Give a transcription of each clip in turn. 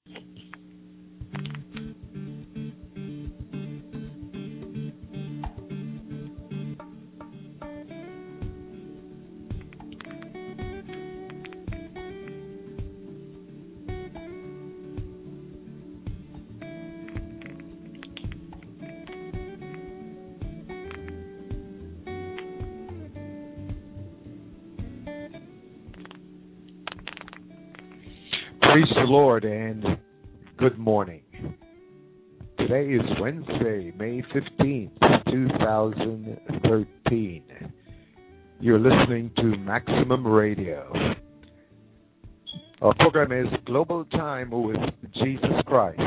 Praise the Lord and good morning. Today is Wednesday, May 15th, 2013. You're listening to Maximum Radio. Our program is Global Time with Jesus Christ.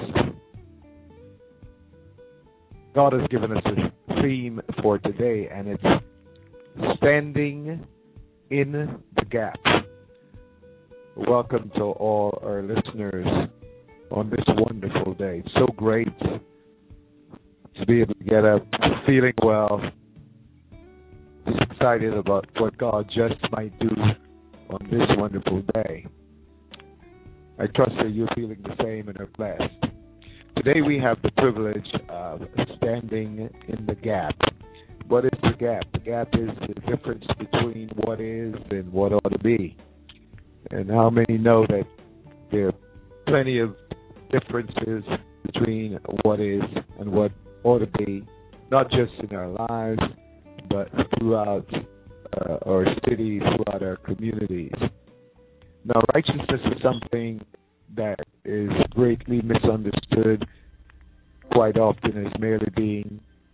God has given us a theme for today, and it's Standing in the Gap. Welcome to all our listeners on this wonderful day. It's so great to be able to get up feeling well, just excited about what God just might do on this wonderful day. I trust that you're feeling the same and are blessed. Today we have the privilege of standing in the gap. What is the gap? The gap is the difference between what is and what ought to be. And how many know that there are plenty of differences between what is and what ought to be, not just in our lives, but throughout our cities, throughout our communities. Now, righteousness is something that is greatly misunderstood quite often as merely being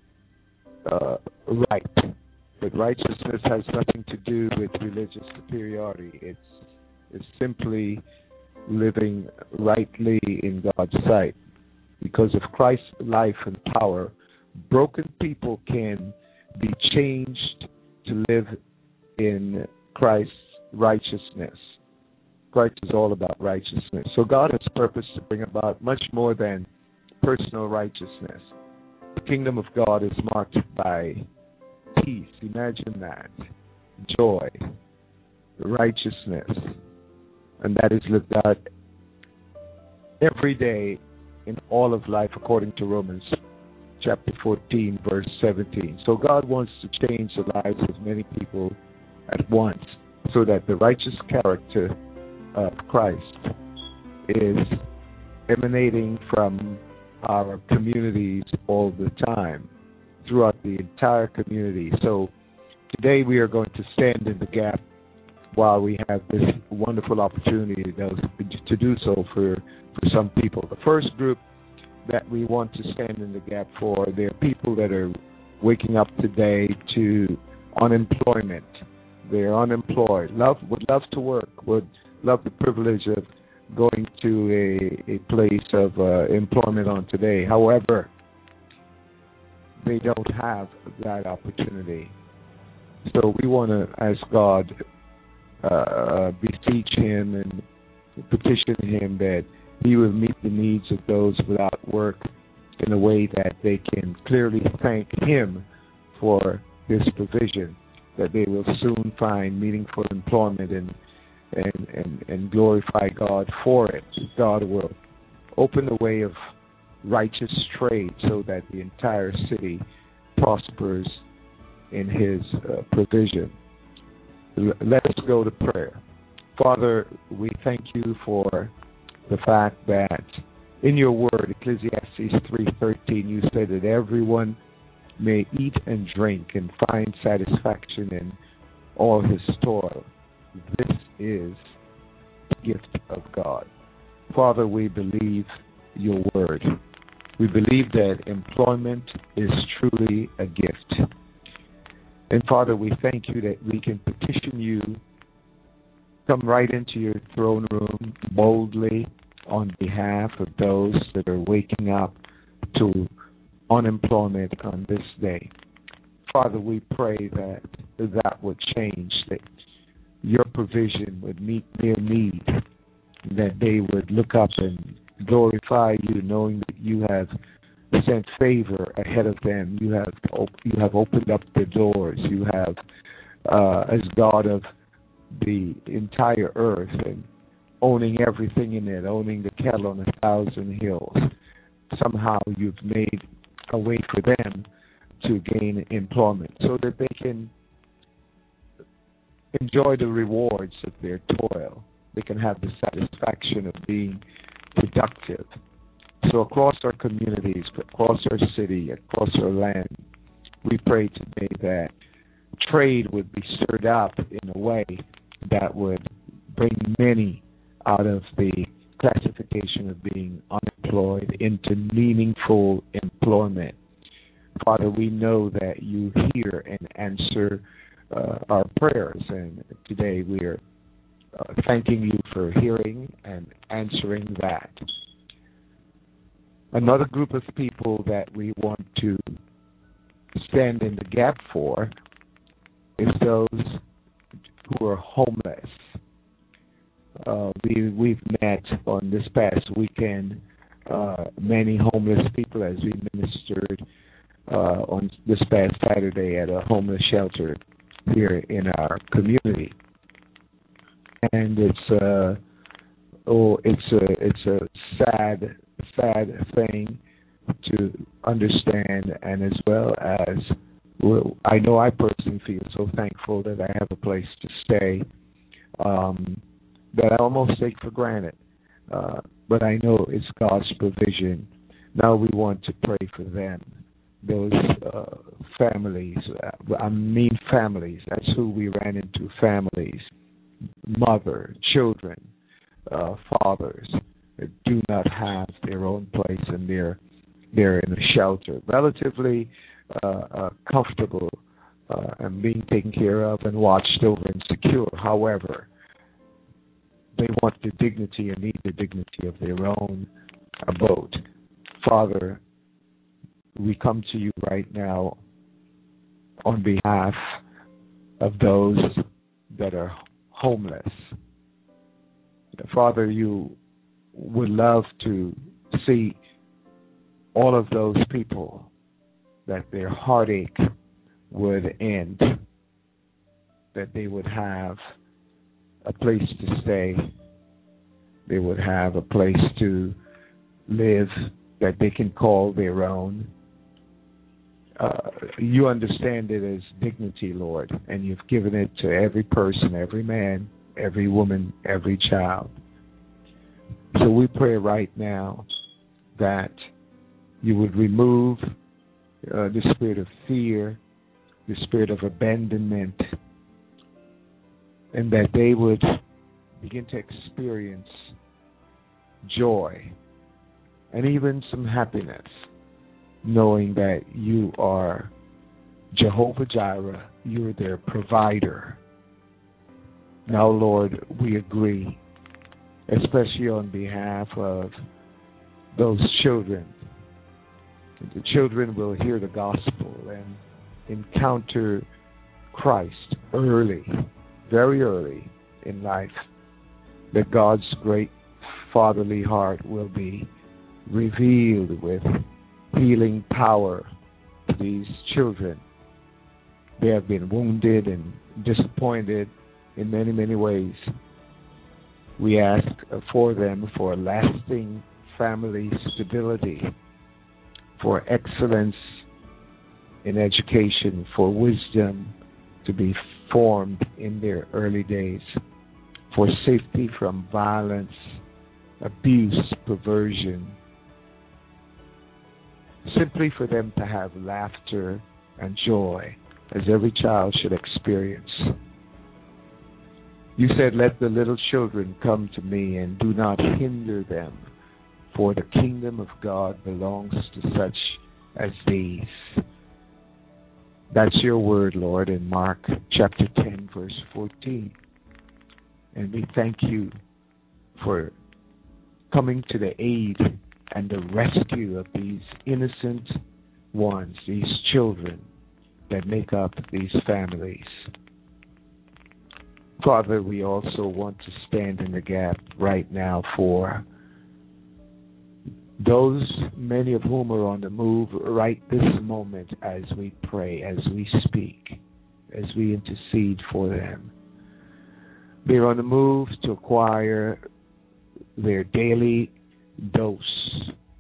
right. But righteousness has nothing to do with religious superiority. It's simply living rightly in God's sight. Because of Christ's life and power, broken people can be changed to live in Christ's righteousness. Christ is all about righteousness. So God has purpose to bring about much more than personal righteousness. The kingdom of God is marked by peace. Imagine that. Joy. Righteousness. And that is lived out every day in all of life according to Romans chapter 14, verse 17. So God wants to change the lives of many people at once so that the righteous character of Christ is emanating from our communities all the time, throughout the entire community. So today we are going to stand in the gap while we have this wonderful opportunity to do so for some people. The first group that we want to stand in the gap for, they're people that are waking up today to unemployment. They're unemployed, would love to work, would love the privilege of going to a place of employment on today. However, they don't have that opportunity. So we want to ask God, beseech Him and petition Him that He will meet the needs of those without work in a way that they can clearly thank Him for this provision, that they will soon find meaningful employment and glorify God for it. God will open the way of righteous trade so that the entire city prospers in His provision. Let us go to prayer. Father, we thank you for the fact that in your word, Ecclesiastes 3:13, you say that everyone may eat and drink and find satisfaction in all his toil. This is the gift of God. Father, we believe your word. We believe that employment is truly a gift. And Father, we thank you that we can petition you, come right into your throne room boldly on behalf of those that are waking up to unemployment on this day. Father, we pray that that would change, that your provision would meet their need, that they would look up and glorify you, knowing that you have sent favor ahead of them. You have opened up the doors. You have, as God of the entire earth, and owning everything in it, owning the cattle on 1,000 hills. Somehow you've made a way for them to gain employment so that they can enjoy the rewards of their toil. They can have the satisfaction of being productive. So across our communities, across our city, across our land, we pray today that trade would be stirred up in a way that would bring many out of the classification of being unemployed into meaningful employment. Father, we know that you hear and answer our prayers, and today we are thanking you for hearing and answering that. Another group of people that we want to stand in the gap for is those who are homeless. We've met on this past weekend many homeless people as we ministered on this past Saturday at a homeless shelter here in our community, and it's a sad thing to understand, and as well as I know I personally feel so thankful that I have a place to stay that I almost take for granted, but I know it's God's provision. Now we want to pray for them. Those families, families, that's who we ran into, families, mother, children, fathers that do not have their own place, and they're in a shelter, relatively comfortable and being taken care of and watched over and secure. However, they want the dignity and need the dignity of their own abode. Father, we come to you right now on behalf of those that are homeless. Father, you would love to see all of those people that their heartache would end, that they would have a place to stay, they would have a place to live that they can call their own. You understand it as dignity, Lord, and you've given it to every person, every man, every woman, every child. So we pray right now that you would remove the spirit of fear, the spirit of abandonment, and that they would begin to experience joy and even some happiness, knowing that you are Jehovah Jireh, you're their provider. Now, Lord, we agree, especially on behalf of those children. The children will hear the gospel and encounter Christ early, very early in life, that God's great fatherly heart will be revealed with healing power to these children. They have been wounded and disappointed in many, many ways. We ask for them for lasting family stability, for excellence in education, for wisdom to be formed in their early days, for safety from violence, abuse, perversion, simply for them to have laughter and joy as every child should experience. You said, let the little children come to me and do not hinder them, for the kingdom of God belongs to such as these. That's your word, Lord, in Mark chapter 10, verse 14. And we thank you for coming to the aid and the rescue of these innocent ones, these children that make up these families. Father, we also want to stand in the gap right now for those, many of whom are on the move right this moment as we pray, as we speak, as we intercede for them. They're on the move to acquire their daily dose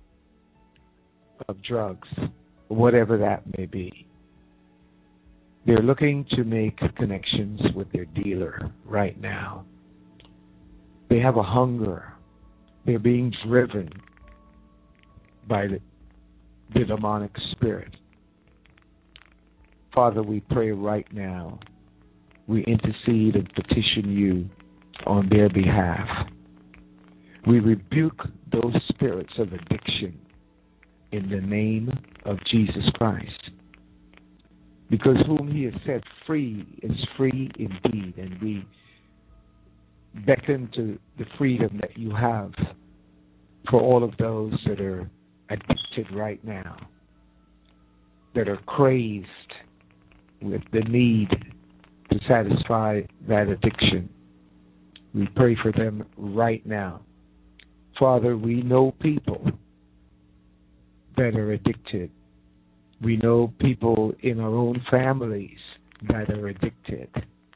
of drugs, whatever that may be. They're looking to make connections with their dealer right now. They have a hunger. They're being driven by the demonic spirit. Father, we pray right now. We intercede and petition you on their behalf. We rebuke those spirits of addiction in the name of Jesus Christ. Because whom he has set free is free indeed. And we beckon to the freedom that you have for all of those that are addicted right now, that are crazed with the need to satisfy that addiction. We pray for them right now. Father, we know people that are addicted. We know people in our own families that are addicted.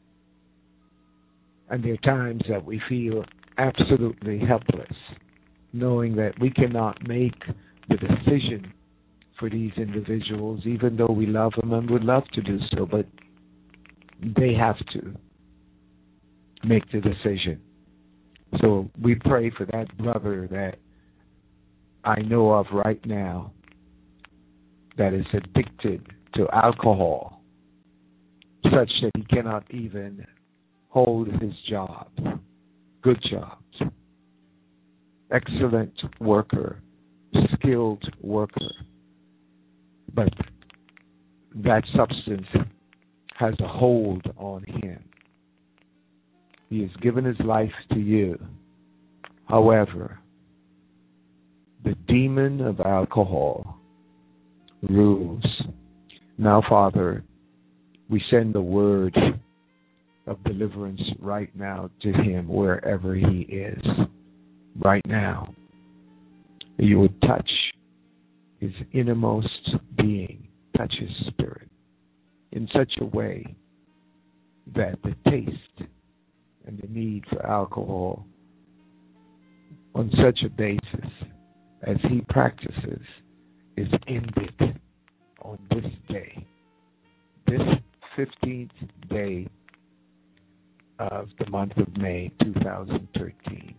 And there are times that we feel absolutely helpless, knowing that we cannot make the decision for these individuals, even though we love them and would love to do so, but they have to make the decision. So we pray for that brother that I know of right now that is addicted to alcohol, such that he cannot even hold his job. Good jobs. Excellent worker. Skilled worker. But that substance has a hold on him. He has given his life to you. However, the demon of alcohol rules. Now, Father, we send the word of deliverance right now to him wherever he is. Right now. You would touch his innermost being, touch his spirit in such a way that the taste and the need for alcohol on such a basis as he practices is ended on this day, this 15th day of the month of May 2013.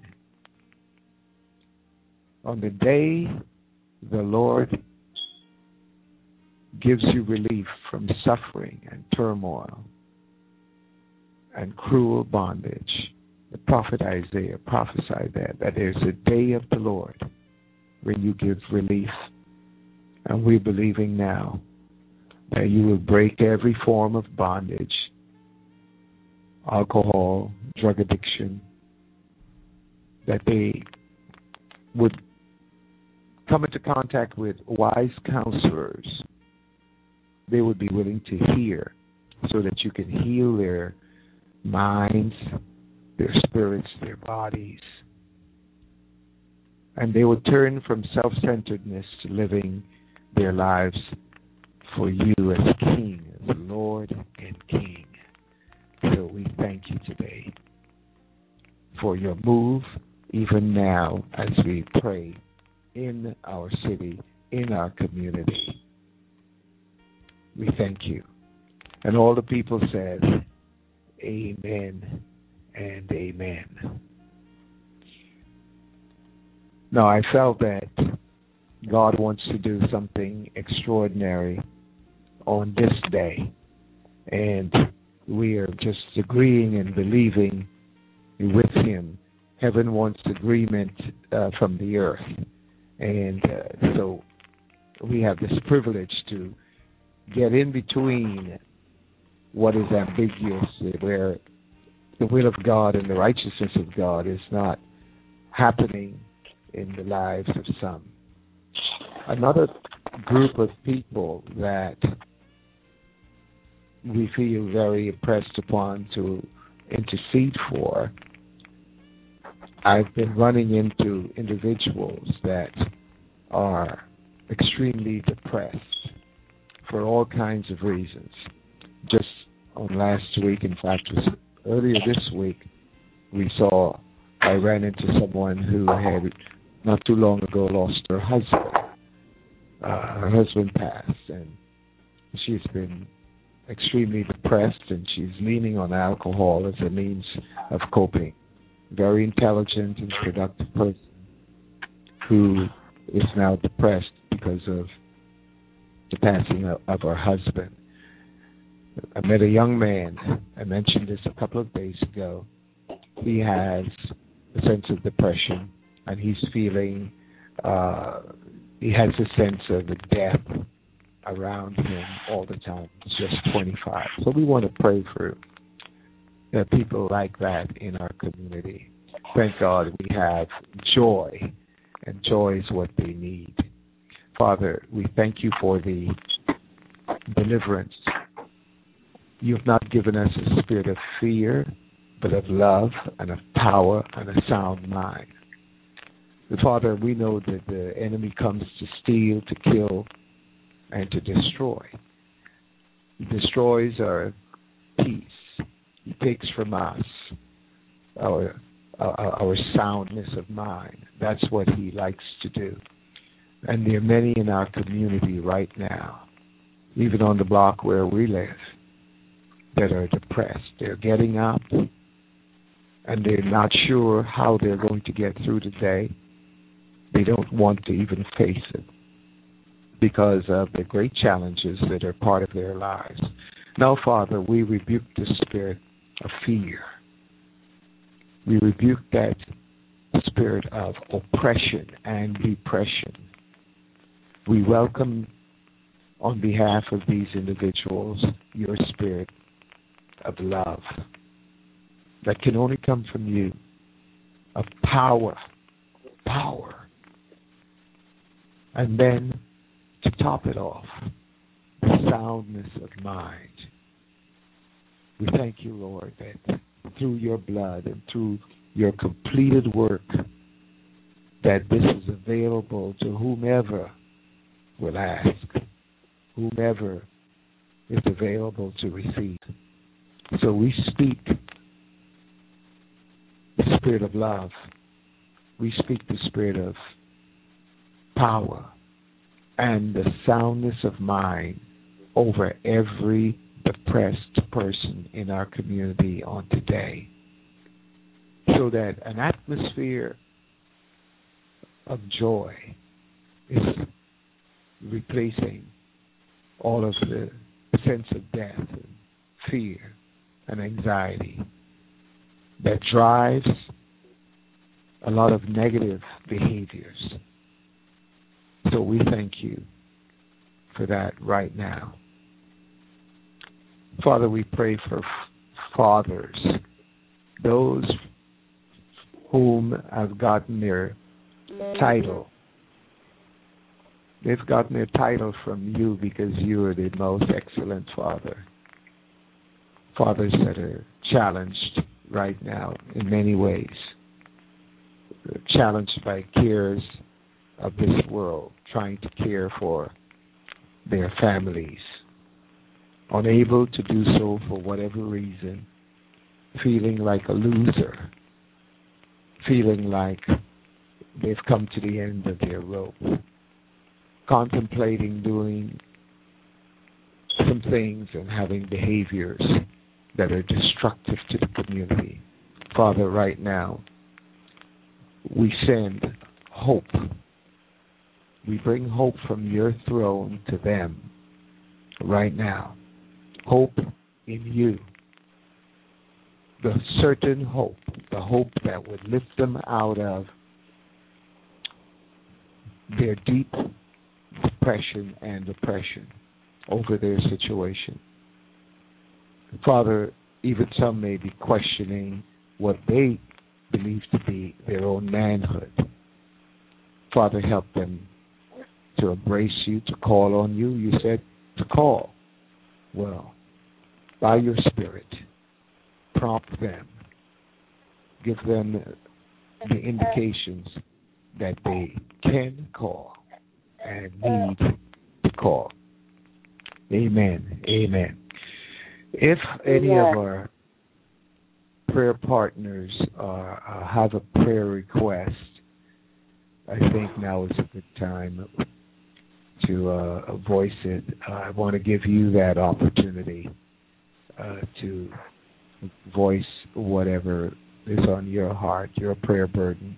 On the day the Lord gives you relief from suffering and turmoil and cruel bondage, the prophet Isaiah prophesied that there's a day of the Lord when you give relief. And we're believing now that you will break every form of bondage, alcohol, drug addiction, that they would come into contact with wise counselors. They would be willing to hear so that you can heal their minds, their spirits, their bodies. And they would turn from self-centeredness to living their lives for you as King, as Lord and King. So we thank you today for your move, even now as we pray in our city, in our community. We thank you. And all the people said, amen and amen. Now, I felt that God wants to do something extraordinary on this day. And we are just agreeing and believing with him. Heaven wants agreement from the earth. And so we have this privilege to get in between what is ambiguous, where the will of God and the righteousness of God is not happening in the lives of some. Another group of people that we feel very impressed upon to intercede for, I've been running into individuals that are extremely depressed for all kinds of reasons. Just on last week, in fact, earlier this week, we saw I ran into someone who had not too long ago lost her husband. Her husband passed, and she's been extremely depressed, and she's leaning on alcohol as a means of coping. Very intelligent and productive person who is now depressed because of the passing of her husband. I met a young man, I mentioned this a couple of days ago. He has a sense of depression, and he's feeling, he has a sense of the death around him all the time. He's just 25. So we want to pray for people like that in our community. Thank God we have joy, and joy is what they need. Father, we thank you for the deliverance. You've not given us a spirit of fear, but of love and of power and a sound mind. Father, we know that the enemy comes to steal, to kill, and to destroy. He destroys our peace. He takes from us our soundness of mind. That's what he likes to do. And there are many in our community right now, even on the block where we live, that are depressed. They're getting up, and they're not sure how they're going to get through the day. They don't want to even face it because of the great challenges that are part of their lives. Now, Father, we rebuke the spirit of fear. We rebuke that spirit of oppression and depression. We welcome, on behalf of these individuals, your spirit of love that can only come from you, of power, and then to top it off, the soundness of mind. We thank you, Lord, that through your blood and through your completed work, that this is available to whomever will ask, whomever is available to receive. So we speak the spirit of love. We speak the spirit of power and the soundness of mind over every depressed person in our community on today, so that an atmosphere of joy is replacing all of the sense of death and fear and anxiety that drives a lot of negative behaviors. So we thank you for that right now. Father, we pray for fathers, those whom have gotten their title. They've gotten their title from you because you are the most excellent father. Fathers that are challenged right now in many ways, challenged by cares of this world, trying to care for their families, unable to do so for whatever reason, feeling like a loser, feeling like they've come to the end of their rope, contemplating doing some things and having behaviors that are destructive to the community. Father, right now, we send hope. We bring hope from your throne to them right now. Hope in you. The certain hope, the hope that would lift them out of their deep depression and oppression over their situation. Father, even some may be questioning what they believe to be their own manhood. Father, help them to embrace you, to call on you. You said to call. Well, by your Spirit, prompt them. Give them the indications that they can call and need to call. Amen. Amen. If any of our prayer partners have a prayer request, I think now is a good time to voice it. I want to give you that opportunity to voice whatever is on your heart, your prayer burden.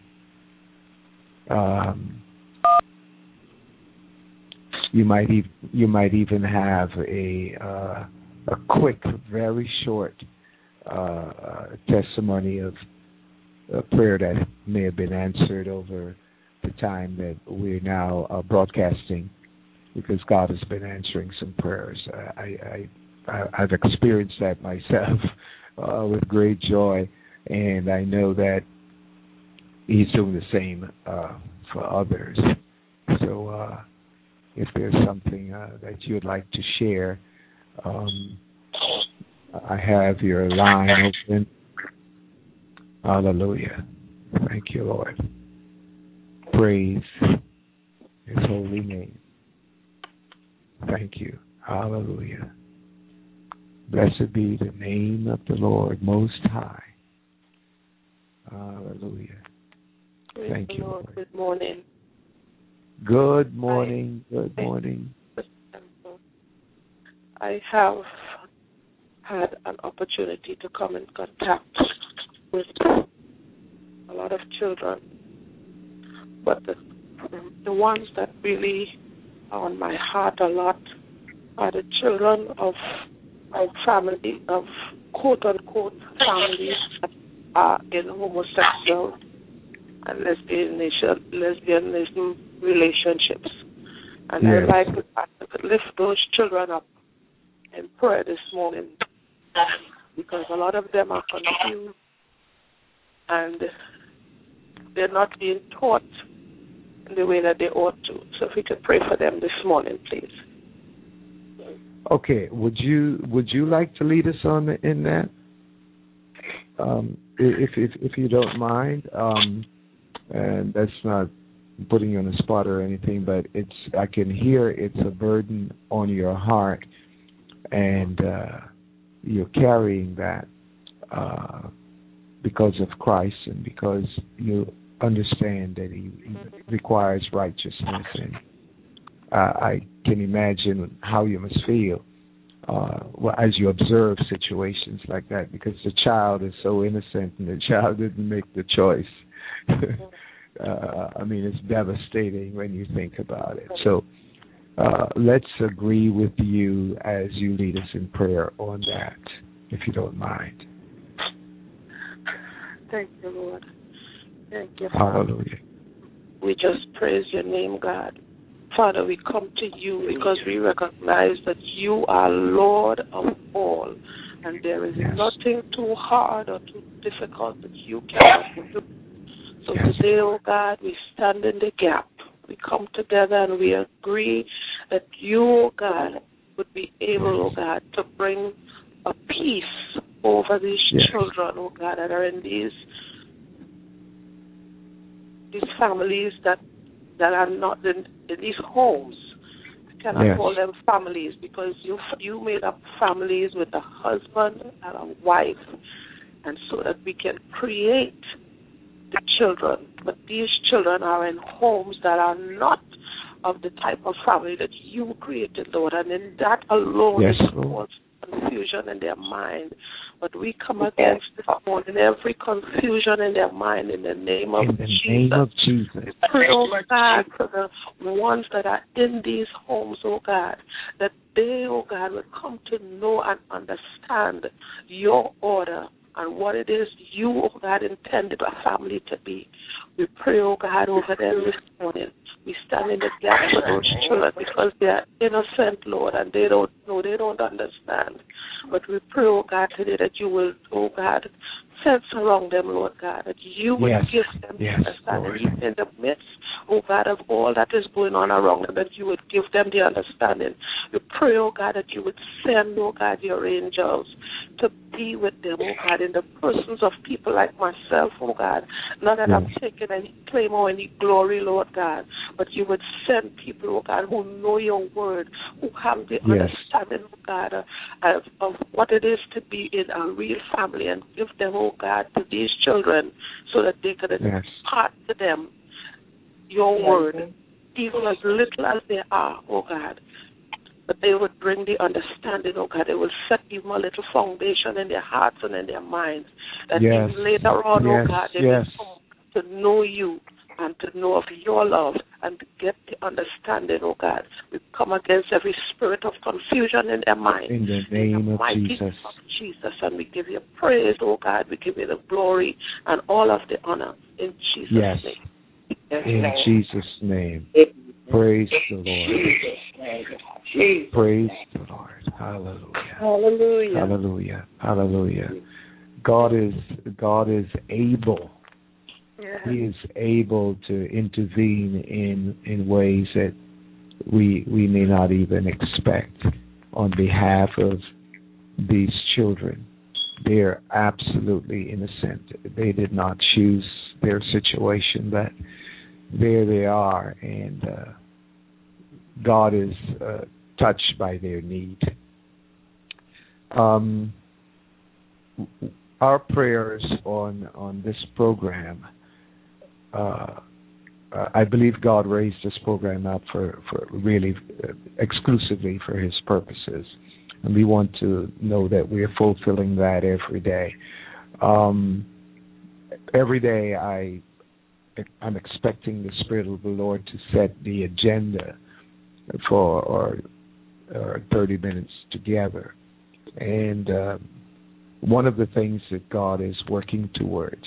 You might even have a quick, very short testimony of a prayer that may have been answered over the time that we're now broadcasting, because God has been answering some prayers. I've experienced that myself with great joy, and I know that He's doing the same for others. So if there's something that you'd like to share, I have your line open. Hallelujah. Thank you, Lord. Praise His holy name. Thank you. Hallelujah. Blessed be the name of the Lord Most High. Hallelujah. Thank you, Lord. Good morning. Good morning. Good morning. I have had an opportunity to come in contact with a lot of children, but the ones that really are on my heart a lot are the children of family, of quote-unquote families that are in homosexual and lesbianism relationships. And yes. I'd like to lift those children up in prayer this morning, because a lot of them are confused and they're not being taught in the way that they ought to. So if we could pray for them this morning, please. Okay. Would you like to lead us on in that? If you don't mind, and that's not putting you on the spot or anything, but I can hear it's a burden on your heart, and you're carrying that because of Christ and because you understand that He requires righteousness. And I can imagine how you must feel as you observe situations like that, because the child is so innocent and the child didn't make the choice. I mean, it's devastating when you think about it. So let's agree with you as you lead us in prayer on that, if you don't mind. Thank you, Lord. Thank you, Father. Hallelujah. We just praise your name, God. Father, we come to you because we recognize that you are Lord of all, and there is nothing too hard or too difficult that you cannot do. So today, oh God, we stand in the gap. We come together and we agree that you, oh God, would be able, oh God, to bring a peace over these children, oh God, that are in these families that are not in these homes. I cannot call them families, because you made up families with a husband and a wife, and so that we can create the children. But these children are in homes that are not of the type of family that you created, Lord, and in that alone it causes confusion in their mind. But we come against this morning every confusion in their mind in the name of Jesus. Pray, oh God, for the ones that are in these homes, oh God, that they, oh God, will come to know and understand your order and what it is you, oh God, intended a family to be. We pray, oh God, over them this morning. We stand in the gap for those children because they are innocent, Lord, and they don't know, they don't understand. But we pray, oh God, today that you will, oh God, fence around them, Lord God, that you will give them the understanding, even in the midst, oh God, of all that is going on around them, that you would give them the understanding We pray, oh God, that you would send, oh God, your angels to be with them, oh God, in the persons of people like myself, oh God. Not that I'm taking any claim or any glory, Lord God, but you would send people, oh God, who know your word, who have the understanding, oh God, of what it is to be in a real family, and give them, oh God, to these children so that they could impart to them your word, even as little as they are, oh God. But they would bring the understanding, oh God. They will set even a little foundation in their hearts and in their minds. That even later on, oh God, they will come to know you and to know of your love and to get the understanding, oh God. We come against every spirit of confusion in their mind. In the name of Jesus. Name of Jesus. And we give you praise, oh God. We give you the glory and all of the honor in Jesus' name. In Jesus' name. Praise the Lord. Praise the Lord. Hallelujah. Hallelujah. Hallelujah. Hallelujah. God is able. He is able to intervene in ways that we may not even expect on behalf of these children. They're absolutely innocent. They did not choose their situation, but there they are, and God is touched by their need. Our prayers on this program, I believe God raised this program up for really exclusively for His purposes, and we want to know that we are fulfilling that every day. Every day I'm expecting the Spirit of the Lord to set the agenda for our 30 minutes together. And one of the things that God is working towards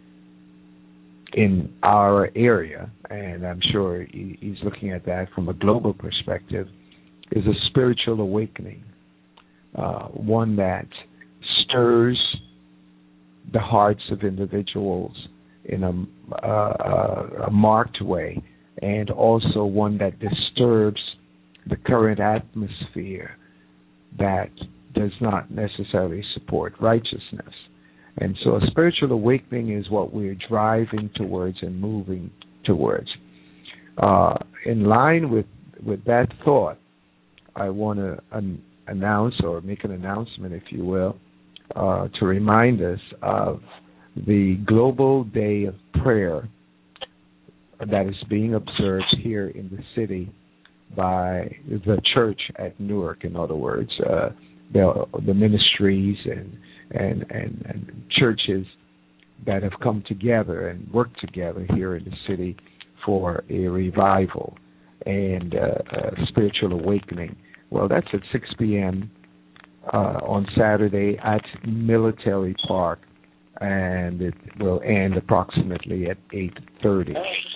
in our area, and I'm sure He's looking at that from a global perspective, is a spiritual awakening, one that stirs the hearts of individuals in a marked way, and also one that disturbs the current atmosphere that does not necessarily support righteousness. And so a spiritual awakening is what we're driving towards and moving towards. In line with that thought, I want to announce or make an announcement, if you will, to remind us of the Global Day of Prayer that is being observed here in the city by the church at Newark. In other words, the ministries and churches that have come together and worked together here in the city for a revival and a spiritual awakening. Well, that's at 6 p.m. On Saturday at Military Park, and it will end approximately at 8:30.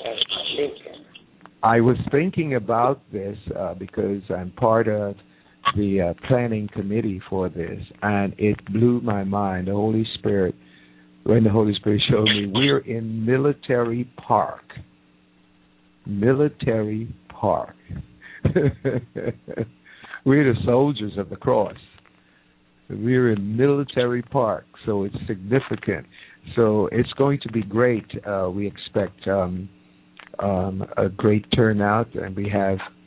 I was thinking about this because I'm part of the planning committee for this, and it blew my mind. When the Holy Spirit showed me, we're in Military Park. Military Park. We're the soldiers of the cross. We're in Military Park, so it's significant. So it's going to be great. We expect a great turnout, and we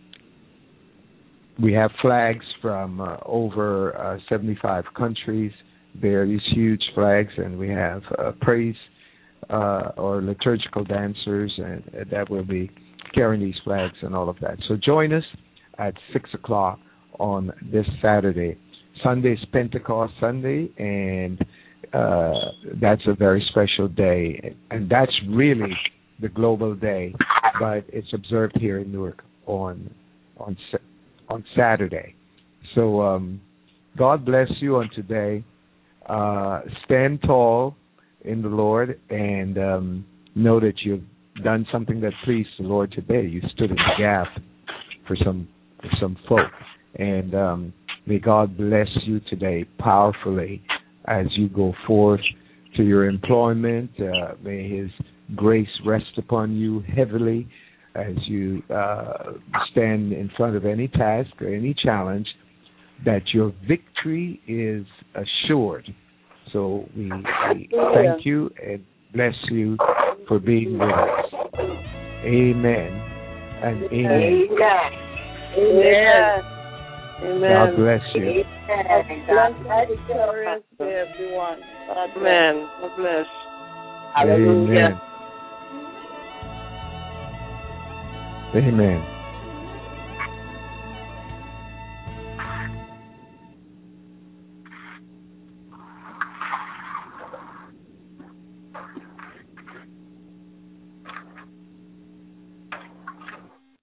have flags from over 75 countries. There are these huge flags, and we have praise or liturgical dancers, and that will be carrying these flags and all of that. So join us at 6 o'clock on this Saturday. Sunday is Pentecost Sunday, and that's a very special day. And that's really the global day, but it's observed here in Newark on Saturday. So God bless you on today. Stand tall in the Lord, and know that you've done something that pleased the Lord today. You stood in the gap for some folk, and may God bless you today powerfully as you go forth to your employment. May His grace rest upon you heavily as you stand in front of any task or any challenge, that your victory is assured. So we thank you and bless you for being with us. Amen and amen. Amen. God bless you. God bless everyone. Amen. God bless. Amen. Amen.